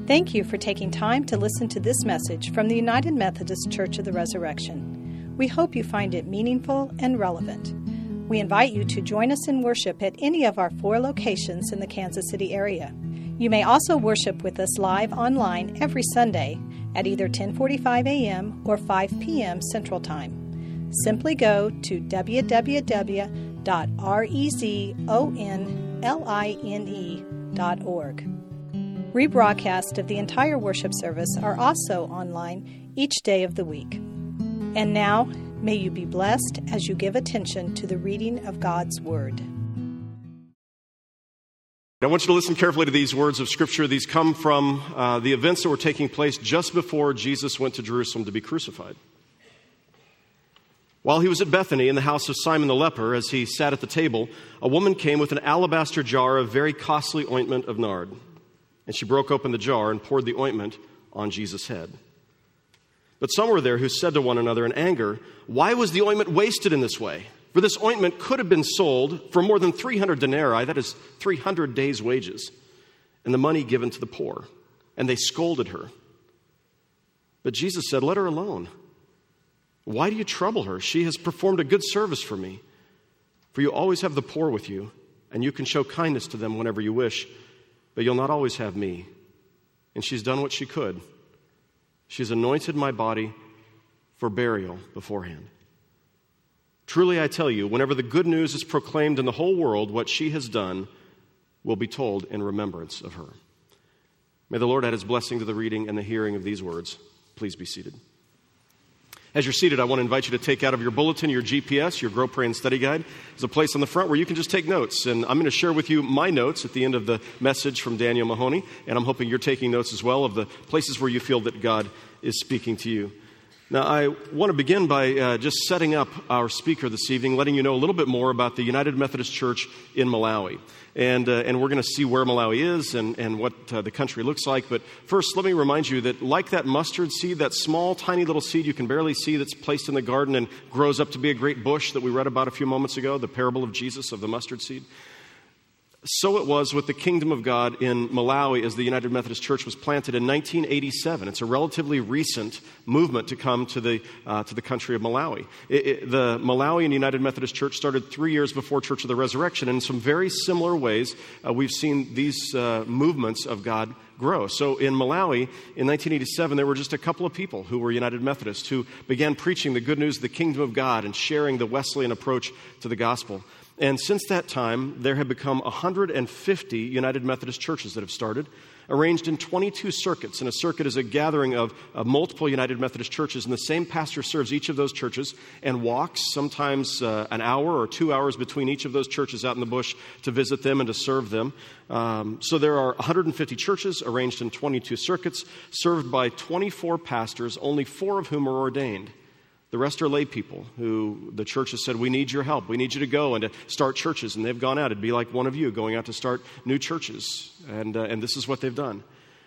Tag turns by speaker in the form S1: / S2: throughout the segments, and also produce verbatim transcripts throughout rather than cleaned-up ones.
S1: Thank you for taking time to listen to this message from the United Methodist Church of the Resurrection. We hope you find it meaningful and relevant. We invite you to join us in worship at any of our four locations in the Kansas City area. You may also worship with us live online every Sunday at either ten forty-five a.m. or five p.m. Central Time. Simply go to w w w dot rezonline dot org. Rebroadcasts of the entire worship service are also online each day of the week. And now, may you be blessed as you give attention to the reading of God's Word.
S2: I want you to listen carefully to these words of Scripture. These come from uh, the events that were taking place just before Jesus went to Jerusalem to be crucified. While he was at Bethany in the house of Simon the leper, as he sat at the table, a woman came with an alabaster jar of very costly ointment of nard. And she broke open the jar and poured the ointment on Jesus' head. But some were there who said to one another in anger, "Why was the ointment wasted in this way? For this ointment could have been sold for more than three hundred denarii, that is three hundred days' wages, and the money given to the poor." And they scolded her. But Jesus said, "Let her alone. Why do you trouble her? She has performed a good service for me. For you always have the poor with you, and you can show kindness to them whenever you wish, but you'll not always have me. And she's done what she could. She's anointed my body for burial beforehand. Truly I tell you, whenever the good news is proclaimed in the whole world, what she has done will be told in remembrance of her." May the Lord add his blessing to the reading and the hearing of these words. Please be seated. As you're seated, I want to invite you to take out of your bulletin, your G P S, your Grow, Pray, and Study Guide. There's a place on the front where you can just take notes. And I'm going to share with you my notes at the end of the message from Daniel Mahoney. And I'm hoping you're taking notes as well of the places where you feel that God is speaking to you. Now, I want to begin by uh, just setting up our speaker this evening, letting you know a little bit more about the United Methodist Church in Malawi. And, uh, and we're going to see where Malawi is and, and what uh, the country looks like. But first, let me remind you that like that mustard seed, that small, tiny little seed you can barely see that's placed in the garden and grows up to be a great bush that we read about a few moments ago, the parable of Jesus of the mustard seed, so it was with the kingdom of God in Malawi as the United Methodist Church was planted in nineteen eighty-seven. It's a relatively recent movement to come to the uh, to the country of Malawi. It, it, the Malawian United Methodist Church started three years before Church of the Resurrection. And in some very similar ways, uh, we've seen these uh, movements of God grow. So in Malawi, in nineteen eighty-seven, there were just a couple of people who were United Methodists who began preaching the good news of the kingdom of God and sharing the Wesleyan approach to the gospel. And since that time, there have become one hundred fifty United Methodist churches that have started, arranged in twenty-two circuits. And a circuit is a gathering of, of multiple United Methodist churches, and the same pastor serves each of those churches and walks sometimes uh, an hour or two hours between each of those churches out in the bush to visit them and to serve them. Um, so there are one hundred fifty churches arranged in twenty-two circuits, served by twenty-four pastors, only four of whom are ordained. The rest are lay people who the church has said, "We need your help. We need you to go and to start churches." And they've gone out. It'd be like one of you going out to start new churches. And uh, and this is what they've done.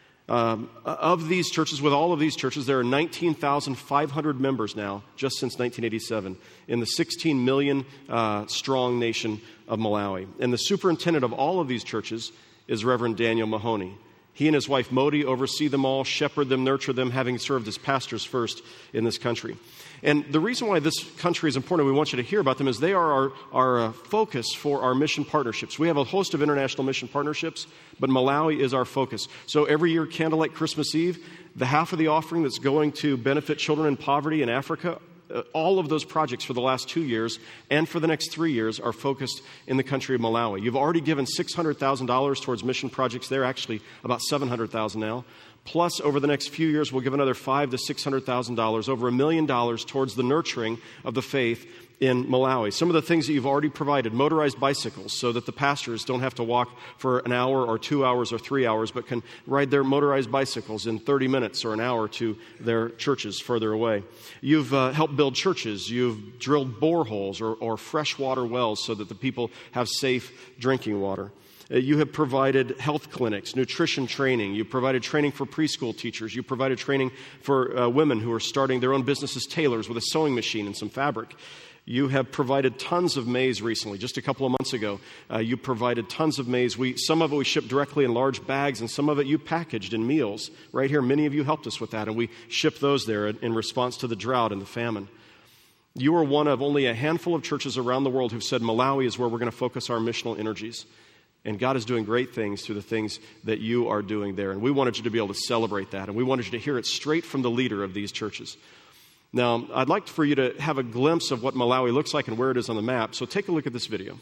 S2: Um, of these churches, with all of these churches, there are nineteen thousand five hundred members now, just since nineteen eighty-seven, in the sixteen million uh, strong nation of Malawi. And the superintendent of all of these churches is Reverend Daniel Mahoney. He and his wife Modi oversee them all, shepherd them, nurture them, having served as pastors first in this country. And the reason why this country is important, we want you to hear about them, is they are our, our uh, focus for our mission partnerships. We have a host of international mission partnerships, but Malawi is our focus. So every year, Candlelight Christmas Eve, the half of the offering that's going to benefit children in poverty in Africa, uh, all of those projects for the last two years and for the next three years are focused in the country of Malawi. You've already given six hundred thousand dollars towards mission projects there, actually about seven hundred thousand dollars now. Plus, over the next few years, we'll give another five to six hundred thousand dollars, over a million dollars towards the nurturing of the faith in Malawi. Some of the things that you've already provided: motorized bicycles, so that the pastors don't have to walk for an hour or two hours or three hours, but can ride their motorized bicycles in thirty minutes or an hour to their churches further away. You've uh, helped build churches. You've drilled boreholes or, or freshwater wells so that the people have safe drinking water. You have provided health clinics, nutrition training. You provided training for preschool teachers. You provided training for uh, women who are starting their own business as tailors with a sewing machine and some fabric. You have provided tons of maize recently. Just a couple of months ago, uh, you provided tons of maize. We, some of it we shipped directly in large bags, and some of it you packaged in meals. Right here, many of you helped us with that, and we shipped those there in, in response to the drought and the famine. You are one of only a handful of churches around the world who've said Malawi is where we're going to focus our missional energies. And God is doing great things through the things that you are doing there. And we wanted you to be able to celebrate that, and we wanted you to hear it straight from the leader of these churches. Now, I'd like for you to have a glimpse of what Malawi looks like and where it is on the map. So take a look at this video.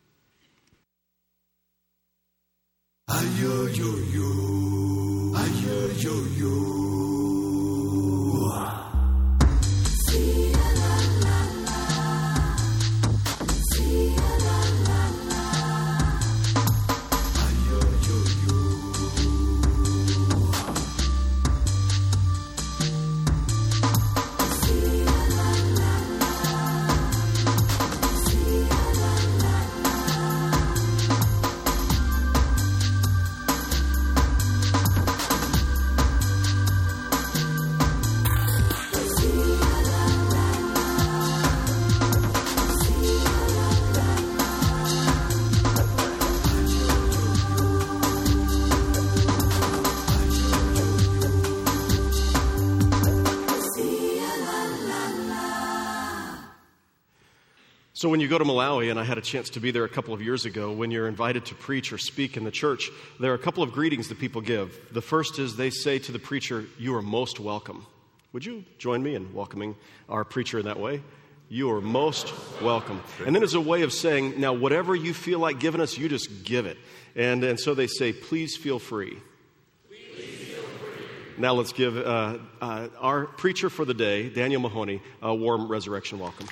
S3: Ayo, yo, yo. Ayo, yo, yo.
S2: So when you go to Malawi, and I had a chance to be there a couple of years ago, when you're invited to preach or speak in the church, there are a couple of greetings that people give. The first is they say to the preacher, "You are most welcome." Would you join me in welcoming our preacher in that way? You are most welcome. And then as a way of saying, now whatever you feel like giving us, you just give it. And, and so they say, "Please feel free."
S3: Please feel free.
S2: Now let's give uh, uh, our preacher for the day, Daniel Mahoney, a warm resurrection welcome.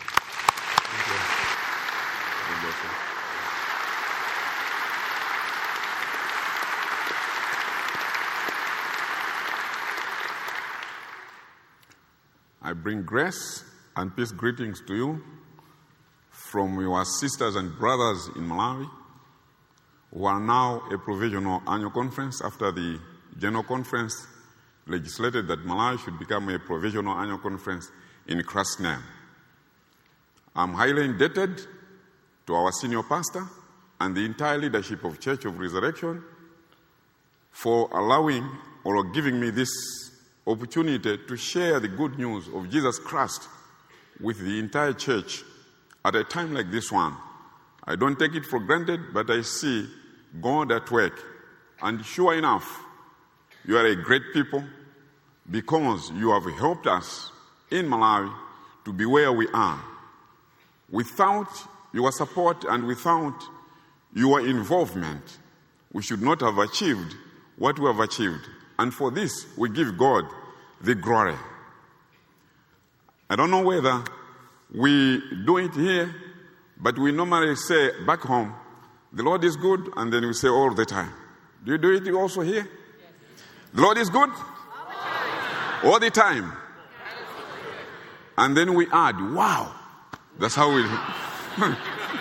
S4: I bring grace and peace greetings to you from your sisters and brothers in Malawi, who are now a provisional annual conference after the general conference legislated that Malawi should become a provisional annual conference in Christ's name. I'm highly indebted to our senior pastor and the entire leadership of Church of Resurrection for allowing or giving me this opportunity to share the good news of Jesus Christ with the entire church at a time like this one. I don't take it for granted, but I see God at work. And sure enough, you are a great people because you have helped us in Malawi to be where we are. Without your support and without your involvement, we should not have achieved what we have achieved. And for this, we give God the glory. I don't know whether we do it here, but we normally say back home, "The Lord is good," and then we say all the time. Do you do it also here? Yes. The Lord is good? All, all the time. And then we add, "Wow." That's how we do.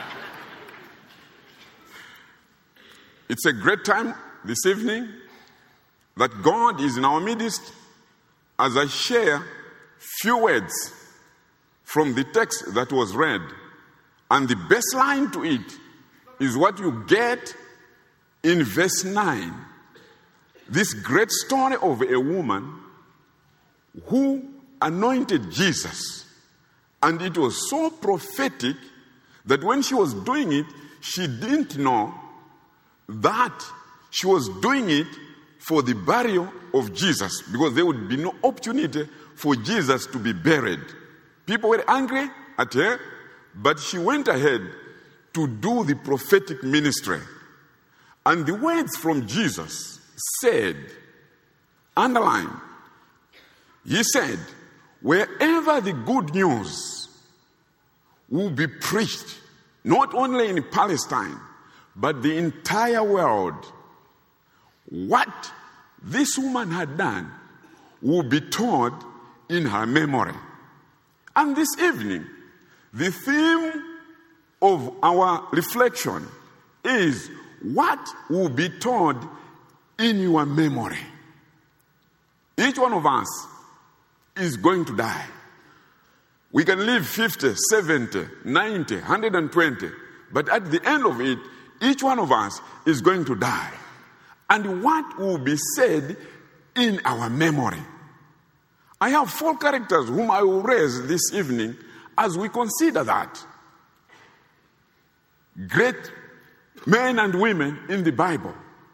S4: It's a great time this evening that God is in our midst as I share few words from the text that was read. And the baseline to it is what you get in verse nine. This great story of a woman who anointed Jesus. And it was so prophetic that when she was doing it, she didn't know that she was doing it for the burial of Jesus, because there would be no opportunity for Jesus to be buried. People were angry at her, but she went ahead to do the prophetic ministry. And the words from Jesus said, underline, he said, wherever the good news will be preached, not only in Palestine, but the entire world, what this woman had done will be told in her memory. And this evening, the theme of our reflection is what will be told in your memory. Each one of us is going to die. We can live fifty, seventy, ninety, one hundred twenty. But at the end of it, each one of us is going to die. And what will be said in our memory? I have four characters whom I will raise this evening as we consider that. Great men and women in the Bible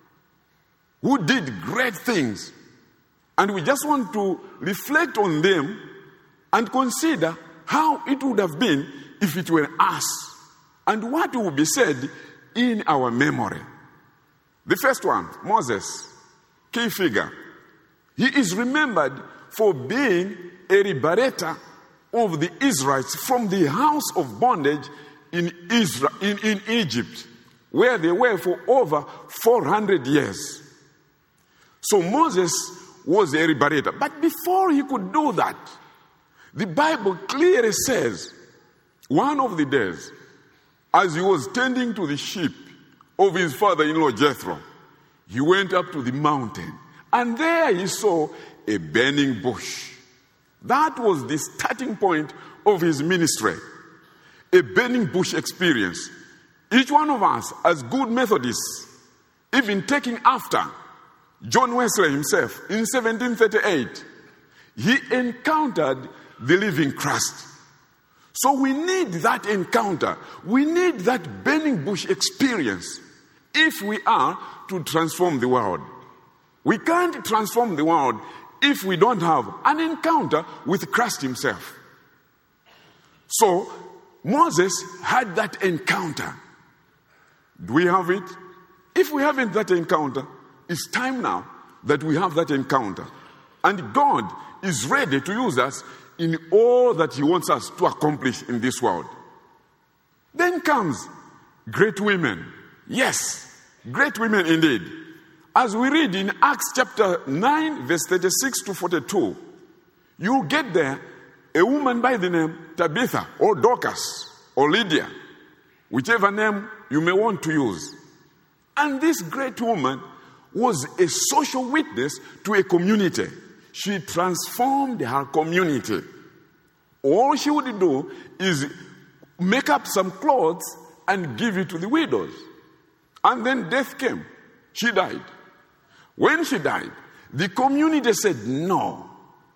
S4: who did great things. And we just want to reflect on them and consider how it would have been if it were us, and what will be said in our memory. The first one, Moses, key figure. He is remembered for being a liberator of the Israelites from the house of bondage in Israel, in, in Egypt, where they were for over four hundred years. So Moses was a liberator. But before he could do that, the Bible clearly says, one of the days, as he was tending to the sheep of his father-in-law Jethro, he went up to the mountain, and there he saw a burning bush. That was the starting point of his ministry, a burning bush experience. Each one of us, as good Methodists, even taking after John Wesley himself in seventeen thirty-eight, he encountered the living Christ. So we need that encounter. We need that burning bush experience if we are to transform the world. We can't transform the world if we don't have an encounter with Christ himself. So Moses had that encounter. Do we have it? If we haven't that encounter, it's time now that we have that encounter. And God is ready to use us in all that he wants us to accomplish in this world. Then comes great women. Yes, great women indeed. As we read in Acts chapter nine, verse thirty-six to forty-two, you get there a woman by the name Tabitha or Dorcas or Lydia, whichever name you may want to use. And this great woman was a social witness to a community. She transformed her community. All she would do is make up some clothes and give it to the widows. And then death came. She died. When she died, the community said, no,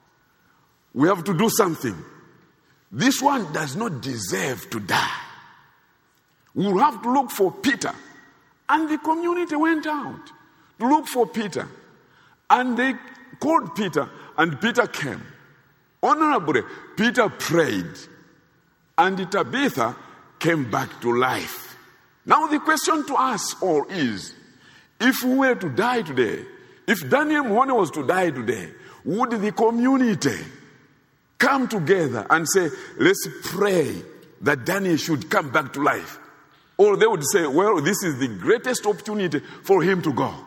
S4: we have to do something. This one does not deserve to die. We will have to look for Peter. And the community went out to look for Peter. And they called Peter, and Peter came. Honorably, Peter prayed, and Tabitha came back to life. Now the question to us all is, if we were to die today, if Daniel Mwone was to die today, would the community come together and say, let's pray that Daniel should come back to life? Or they would say, well, this is the greatest opportunity for him to go.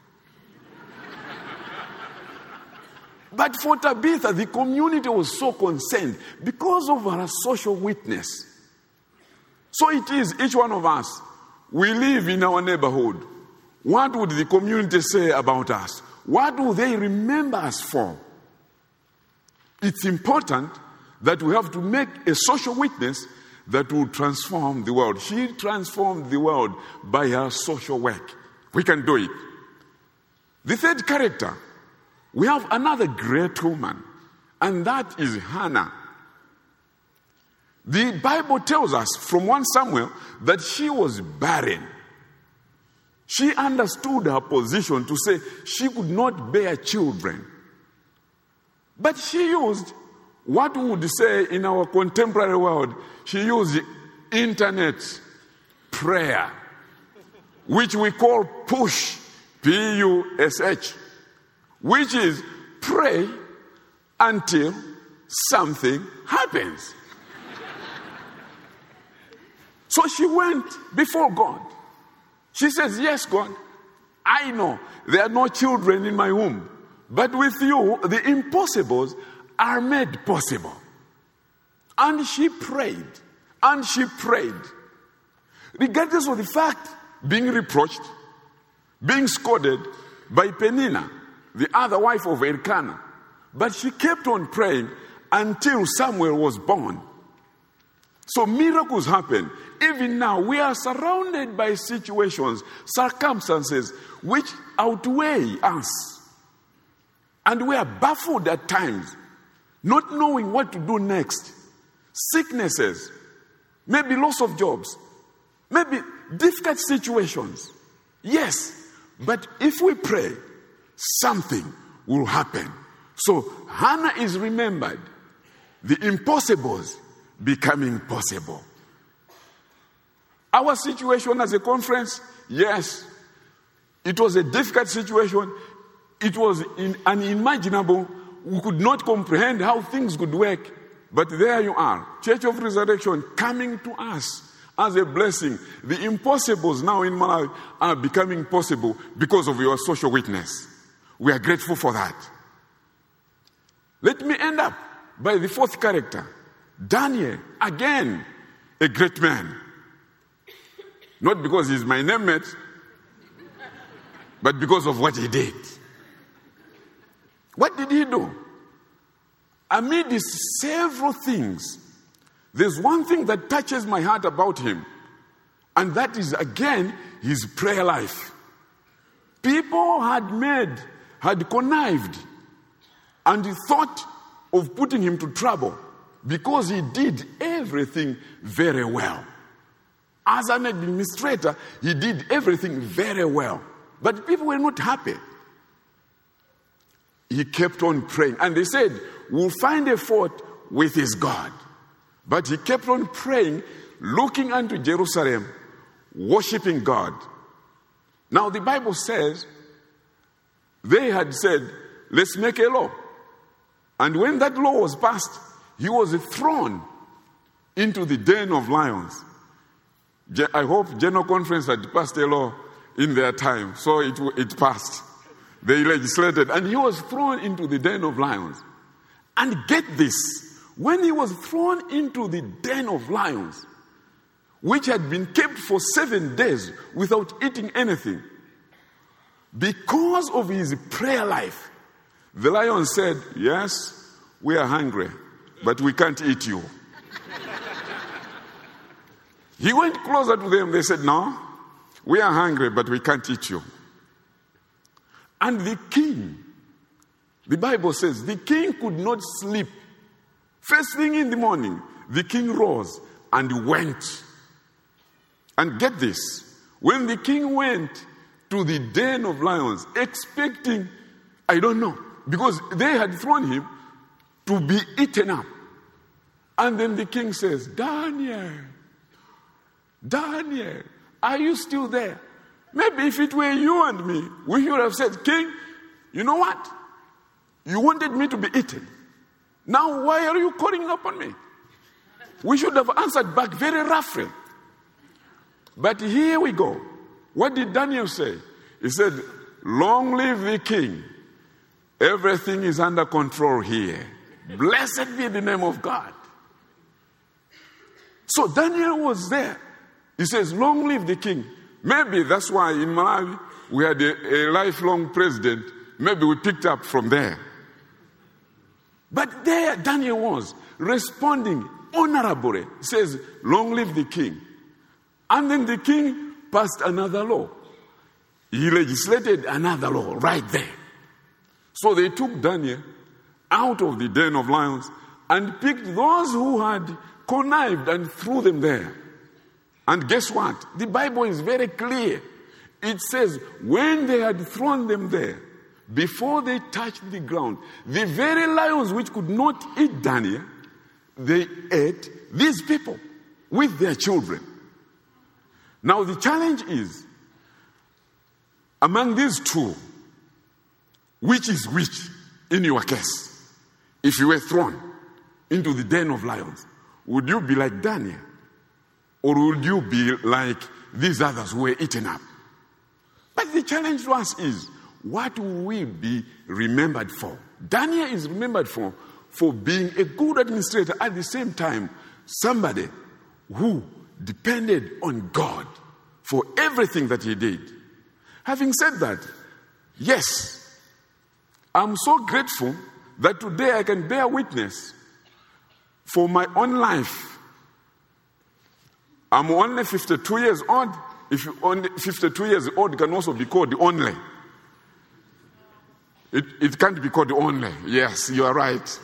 S4: But for Tabitha, the community was so concerned because of her social witness. So it is, each one of us, we live in our neighborhood. What would the community say about us? What do they remember us for? It's important that we have to make a social witness that will transform the world. She transformed the world by her social work. We can do it. The third character, we have another great woman, and that is Hannah. The Bible tells us from First Samuel that she was barren. She understood her position to say she could not bear children. But she used what we would say in our contemporary world, she used internet prayer, which we call push, P U S H, which is pray until something happens. So she went before God. She says, yes, God, I know there are no children in my womb, but with you, the impossibles are made possible. And she prayed, and she prayed. Regardless of the fact, being reproached, being scolded by Penina, the other wife of Elkanah. But she kept on praying until Samuel was born. So miracles happen. Even now, we are surrounded by situations, circumstances which outweigh us. And we are baffled at times, not knowing what to do next. Sicknesses, maybe loss of jobs, maybe difficult situations. Yes, but if we pray, something will happen. So Hannah is remembered. The impossibles becoming possible. Our situation as a conference, yes, it was a difficult situation. It was in, unimaginable. We could not comprehend how things could work. But there you are, Church of Resurrection coming to us as a blessing. The impossibles now in Malawi are becoming possible because of your social witness. We are grateful for that. Let me end up by the fourth character. Daniel, again, a great man. Not because he's my name mate, but because of what he did. What did he do? Amid several things, there's one thing that touches my heart about him, and that is, again, his prayer life. People had made, had connived, and he thought of putting him to trouble because he did everything very well. As an administrator, he did everything very well. But people were not happy. He kept on praying. And they said, we'll find a fault with his God. But he kept on praying, looking unto Jerusalem, worshiping God. Now the Bible says, they had said, let's make a law. And when that law was passed, he was thrown into the den of lions. I hope General Conference had passed a law in their time, so it, it passed. They legislated, and he was thrown into the den of lions. And get this, when he was thrown into the den of lions, which had been kept for seven days without eating anything, because of his prayer life, the lion said, yes, we are hungry, but we can't eat you. He went closer to them. They said, no, we are hungry, but we can't eat you. And the king, the Bible says, the king could not sleep. First thing in the morning, the king rose and went. And get this, when the king went to the den of lions, expecting, I don't know, because they had thrown him to be eaten up. And then the king says, Daniel, Daniel, are you still there? Maybe if it were you and me, we would have said, King, you know what? You wanted me to be eaten. Now why are you calling upon me? We should have answered back very roughly. But here we go. What did Daniel say? He said, long live the king. Everything is under control here. Blessed be the name of God. So Daniel was there. He says, long live the king. Maybe that's why in Malawi we had a, a lifelong president. Maybe we picked up from there. But there Daniel was responding honorably. He says, long live the king. And then the king passed another law. He legislated another law right there. So they took Daniel out of the den of lions and picked those who had connived and threw them there. And guess what? The Bible is very clear. It says, when they had thrown them there, before they touched the ground, the very lions which could not eat Daniel, they ate these people with their children. Now the challenge is, among these two, which is which in your case? If you were thrown into the den of lions, would you be like Daniel? Or would you be like these others who were eaten up? But the challenge to us is, what will we be remembered for? Daniel is remembered for, for being a good administrator, at the same time, somebody who depended on God for everything that he did. Having said that, yes, I'm so grateful that today I can bear witness for my own life, I'm only fifty-two years old. If you only fifty-two years old can also be called the only. It, it can't be called the only. Yes, you are right.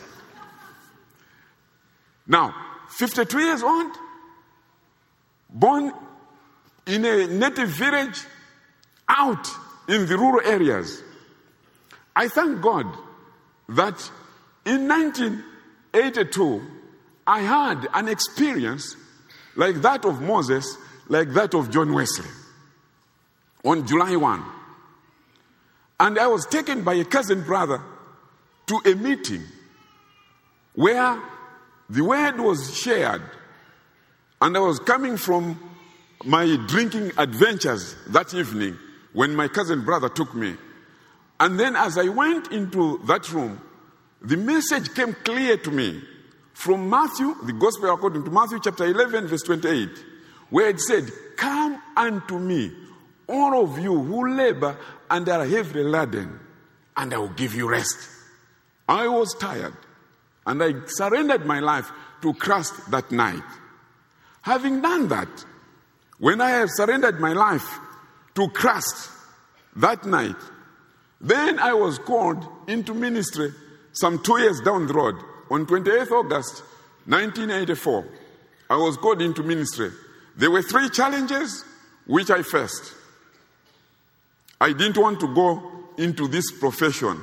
S4: Now, fifty-two years old, born in a native village, out in the rural areas. I thank God that in nineteen eighty-two, I had an experience like that of Moses, like that of John Wesley, on July first. And I was taken by a cousin brother to a meeting where the word was shared. And I was coming from my drinking adventures that evening when my cousin brother took me. And then as I went into that room, the message came clear to me from Matthew, the Gospel according to Matthew chapter eleven, verse twenty-eight, where it said, "Come unto me, all of you who labor and are heavily laden, and I will give you rest." I was tired, and I surrendered my life to Christ that night. Having done that, when I have surrendered my life to Christ that night, then I was called into ministry some two years down the road. On twenty-eighth of August, nineteen eighty-four, I was called into ministry. There were three challenges which I faced. I didn't want to go into this profession.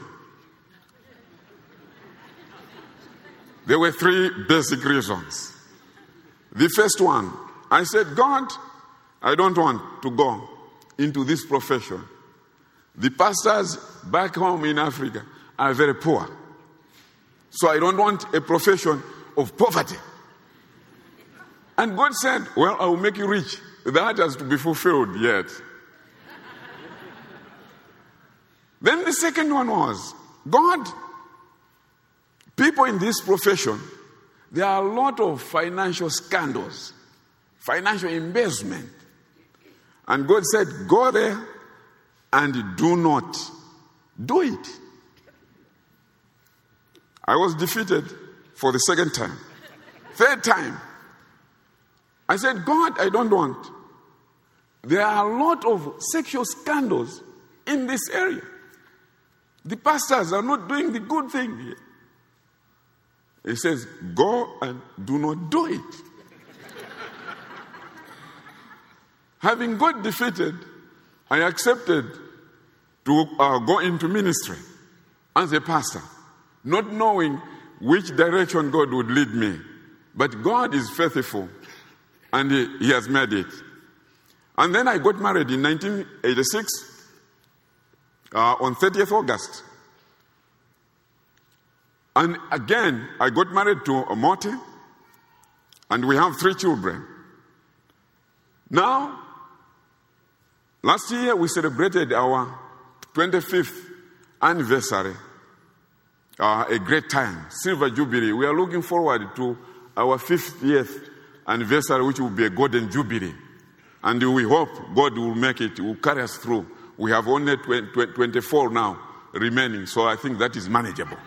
S4: There were three basic reasons. The first one, I said, God, I don't want to go into this profession. The pastors back home in Africa are very poor. So I don't want a profession of poverty. And God said, well, I will make you rich. That has to be fulfilled yet. Then the second one was, God, people in this profession, there are a lot of financial scandals, financial embezzlement. And God said, go there and do not do it. I was defeated for the second time. Third time, I said, God, I don't want. There are a lot of sexual scandals in this area. The pastors are not doing the good thing here. He says, go and do not do it. Having got defeated, I accepted to uh, go into ministry as a pastor, not knowing which direction God would lead me. But God is faithful, and He, he has made it. And then I got married in nineteen eighty-six, uh, on thirtieth of August. And again, I got married to a Morty, and we have three children. Now, last year we celebrated our twenty-fifth anniversary. Uh, a great time, Silver Jubilee. We are looking forward to our fiftieth anniversary, which will be a Golden Jubilee. And we hope God will make it, will carry us through. We have only twenty-four now remaining, so I think that is manageable.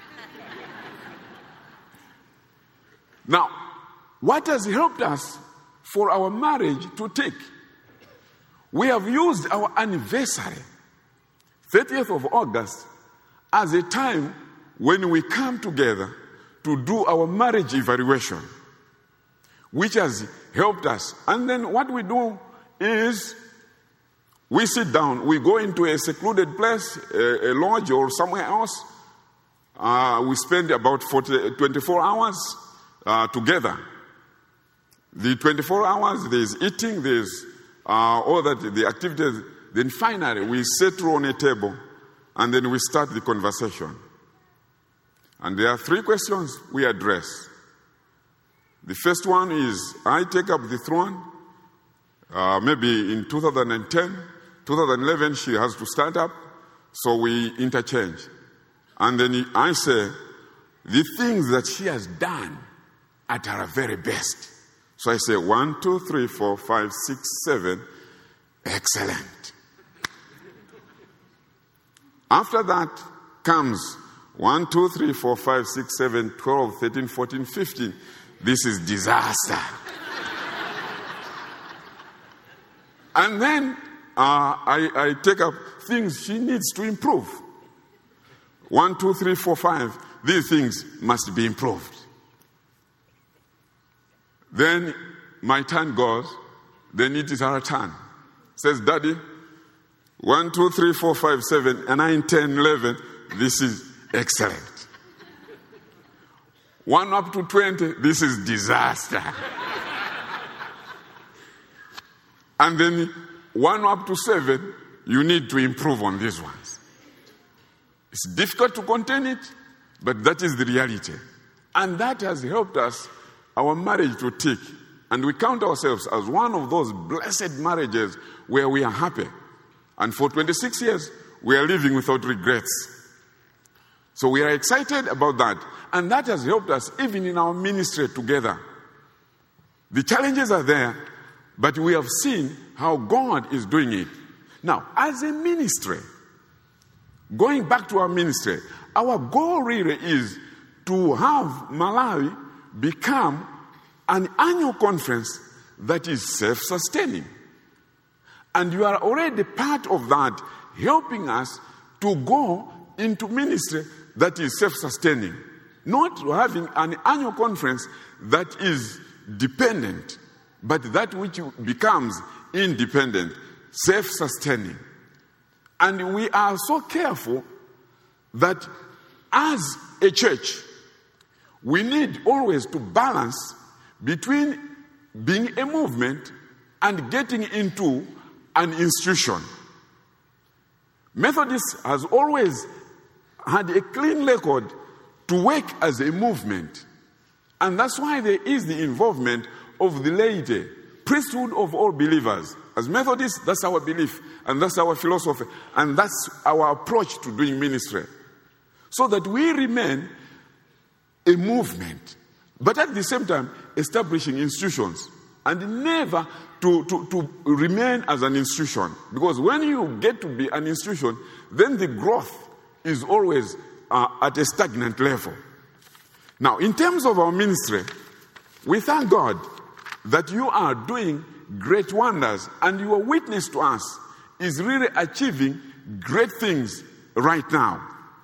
S4: Now, what has helped us for our marriage to take? We have used our anniversary, thirtieth of August, as a time when we come together to do our marriage evaluation, which has helped us. And then what we do is we sit down, we go into a secluded place, a, a lodge or somewhere else. Uh, we spend about forty, twenty-four hours uh, together. The twenty-four hours, there's eating, there's uh, all that, the activities. Then finally, we settle on a table, and then we start the conversation. And there are three questions we address. The first one is, I take up the throne. Uh, maybe in two thousand ten, two thousand eleven, she has to start up. So we interchange. And then I say, the things that she has done at her very best. So I say, one, two, three, four, five, six, seven. Excellent. After that comes one, two, three, four, five, six, seven, twelve, thirteen, fourteen, fifteen. this is disaster. And then uh, I, I take up things she needs to improve. One, two, three, four, five. These things must be improved. Then my turn goes. Then it is her turn. Says, Daddy, one, two, three, four, five, seven, and nine, ten, eleven. This is excellent. One up to twenty. This is disaster. And then one up to seven, you need to improve on these ones. It's difficult to contain it, but that is the reality. And that has helped us, our marriage to tick. And we count ourselves as one of those blessed marriages where we are happy. And for twenty-six years, we are living without regrets. So we are excited about that. And that has helped us even in our ministry together. The challenges are there, but we have seen how God is doing it. Now, as a ministry, going back to our ministry, our goal really is to have Malawi become an annual conference that is self-sustaining. And you are already part of that, helping us to go into ministry that is self-sustaining. Not having an annual conference that is dependent, but that which becomes independent, self-sustaining. And we are so careful that as a church, we need always to balance between being a movement and getting into an institution. Methodist has always had a clean record to work as a movement. And that's why there is the involvement of the laity, priesthood of all believers. As Methodists, that's our belief, and that's our philosophy, and that's our approach to doing ministry. So that we remain a movement, but at the same time, establishing institutions, and never to, to, to remain as an institution. Because when you get to be an institution, then the growth is always uh, at a stagnant level. Now, in terms of our ministry, we thank God that you are doing great wonders, and your witness to us is really achieving great things right now.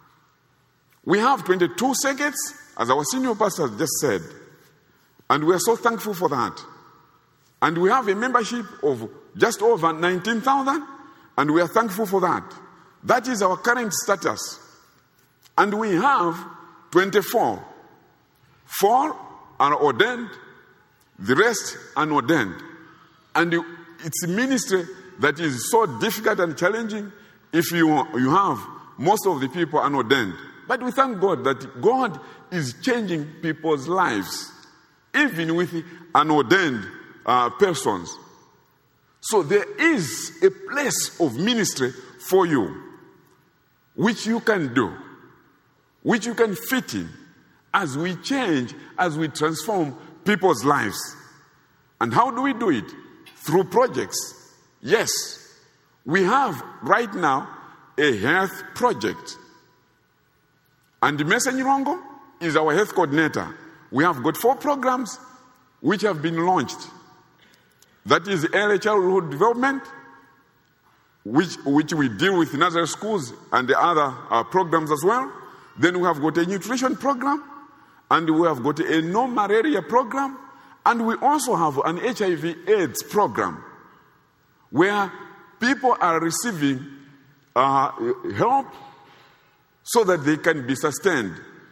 S4: We have twenty-two circuits, as our senior pastor just said, and we are so thankful for that. And we have a membership of just over nineteen thousand, and we are thankful for that. That is our current status. And we have twenty-four. Four are ordained, the rest unordained. And it's a ministry that is so difficult and challenging if you, you have most of the people unordained. But we thank God that God is changing people's lives, even with unordained uh, persons. So there is a place of ministry for you, which you can do, which you can fit in, as we change, as we transform people's lives. And how do we do it? Through projects. Yes, we have right now a health project. And Mesa Nyirongo is our health coordinator. We have got four programs which have been launched. That is early childhood development, which, which we deal with Nazareth schools and the other uh, programs as well. Then we have got a nutrition program, and we have got a no malaria program, and we also have an H I V AIDS program where people are receiving uh, help so that they can be sustained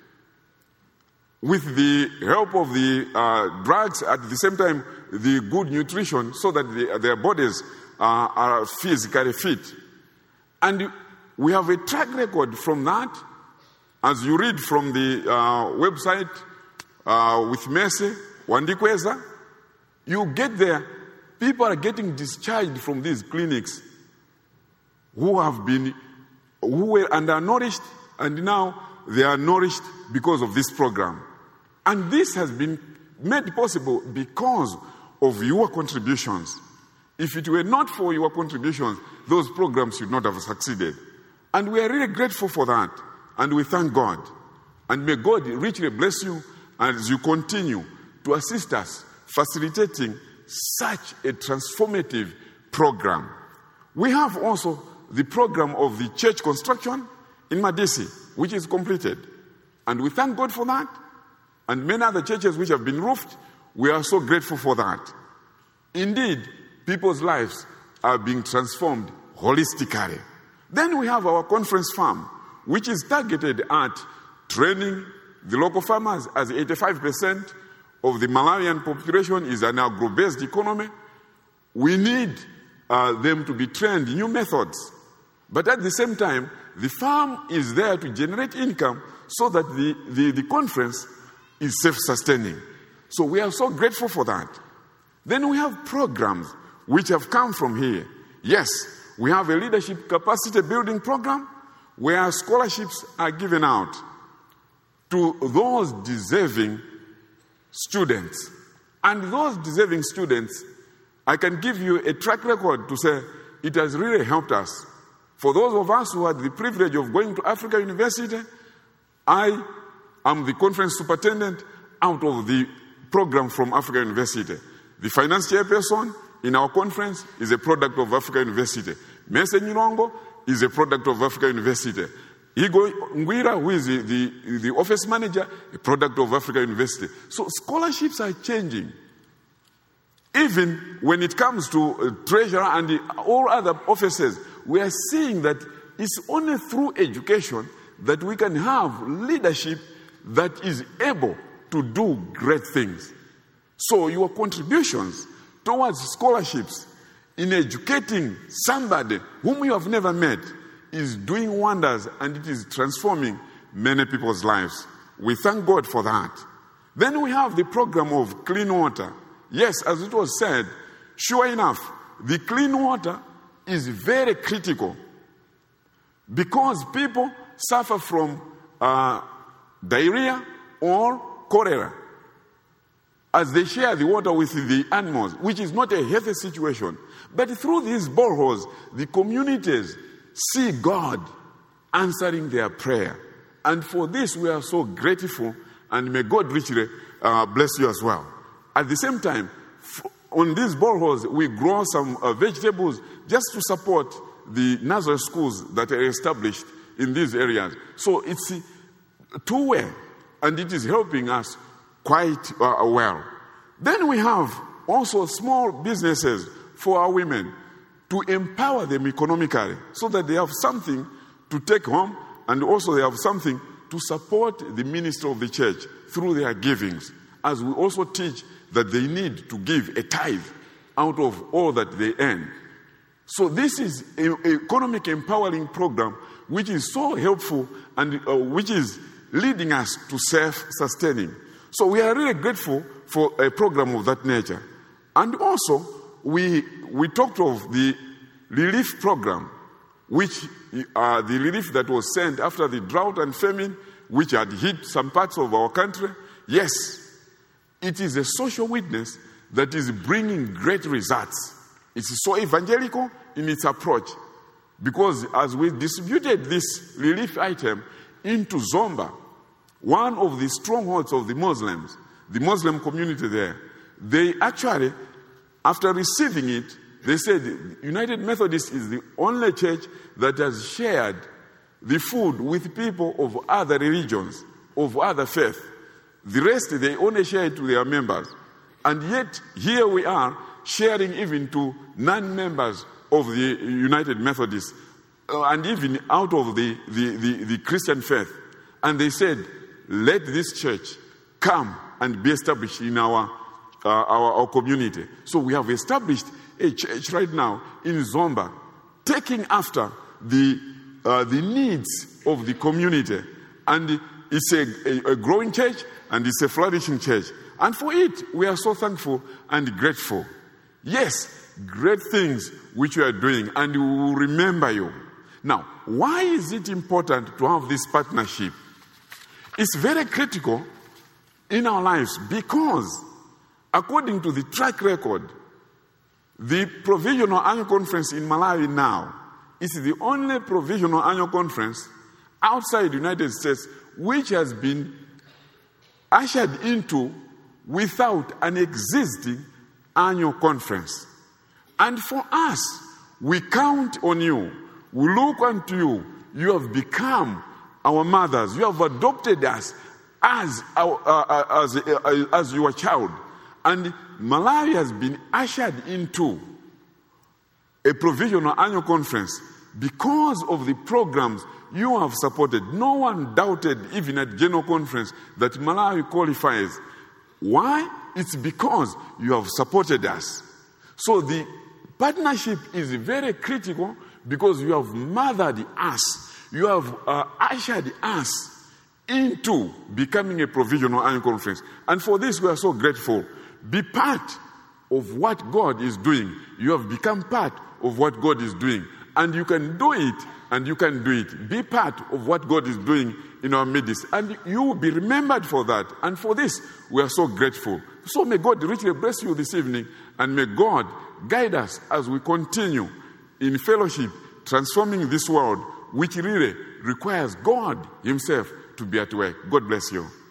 S4: with the help of the uh, drugs, at the same time the good nutrition, so that the, their bodies uh, are physically fit. And we have a track record from that. As you read from the uh, website uh, with Mercy, Wandikweza, you get there, people are getting discharged from these clinics who have been, who were undernourished, and now they are nourished because of this program. And this has been made possible because of your contributions. If it were not for your contributions, those programs should not have succeeded. And we are really grateful for that. And we thank God. And may God richly bless you as you continue to assist us facilitating such a transformative program. We have also the program of the church construction in Madisi, which is completed. And we thank God for that. And many other churches which have been roofed, we are so grateful for that. Indeed, people's lives are being transformed holistically. Then we have our conference farm, which is targeted at training the local farmers, as eighty-five percent of the Malawian population is an agro-based economy. We need uh, them to be trained in new methods. But at the same time, the farm is there to generate income so that the, the, the conference is self-sustaining. So we are so grateful for that. Then we have programs which have come from here. Yes, we have a leadership capacity building program where scholarships are given out to those deserving students. And those deserving students, I can give you a track record to say it has really helped us. For those of us who had the privilege of going to Africa University, I am the conference superintendent out of the program from Africa University. The finance chairperson in our conference is a product of Africa University. Mese Nyirongo is a product of Africa University. Igo Ngwira, who is the, the, the office manager, a product of Africa University. So scholarships are changing. Even when it comes to uh, treasurer and the, all other offices, we are seeing that it's only through education that we can have leadership that is able to do great things. So your contributions towards scholarships in educating somebody whom you have never met is doing wonders, and it is transforming many people's lives. We thank God for that. Then we have the program of clean water. Yes, as it was said, sure enough, the clean water is very critical because people suffer from uh, diarrhea or cholera as they share the water with the animals, which is not a healthy situation. But through these boreholes, the communities see God answering their prayer. And for this, we are so grateful, and may God richly uh, bless you as well. At the same time, f- on these boreholes, we grow some uh, vegetables just to support the nursery schools that are established in these areas. So it's uh, two-way, and it is helping us quite uh, well. Then we have also small businesses for our women to empower them economically so that they have something to take home, and also they have something to support the ministry of the church through their givings, as we also teach that they need to give a tithe out of all that they earn. So this is an economic empowering program which is so helpful and uh, which is leading us to self-sustaining. So we are really grateful for a program of that nature. And also, we we talked of the relief program, which uh, the relief that was sent after the drought and famine, which had hit some parts of our country. Yes, it is a social witness that is bringing great results. It's so evangelical in its approach, because as we distributed this relief item into Zomba, one of the strongholds of the Muslims, the Muslim community there, they actually, after receiving it, they said United Methodist is the only church that has shared the food with people of other religions, of other faith. The rest, they only share it to their members. And yet, here we are sharing even to non-members of the United Methodists, uh, and even out of the, the, the, the Christian faith. And they said, let this church come and be established in our, uh, our, our community. So we have established a church right now in Zomba, taking after the, uh, the needs of the community. And it's a, a, a growing church, and it's a flourishing church. And for it, we are so thankful and grateful. Yes, great things which you are doing, and we will remember you. Now, why is it important to have this partnership? It's very critical in our lives because, according to the track record, the Provisional Annual Conference in Malawi now is the only Provisional Annual Conference outside the United States which has been ushered into without an existing annual conference. And for us, we count on you. We look unto you. You have become our mothers. You have adopted us as our, uh, as, uh, as your child. And Malawi has been ushered into a provisional annual conference because of the programs you have supported. No one doubted, even at General Conference, that Malawi qualifies. Why? It's because you have supported us. So the partnership is very critical because you have mothered us. You have uh, ushered us into becoming a provisional annual conference. And for this, we are so grateful. Be part of what God is doing. You have become part of what God is doing. And you can do it, and you can do it. Be part of what God is doing in our midst. And you will be remembered for that. And for this, we are so grateful. So may God richly bless you this evening, and may God guide us as we continue in fellowship, transforming this world, which really requires God himself to be at work. God bless you.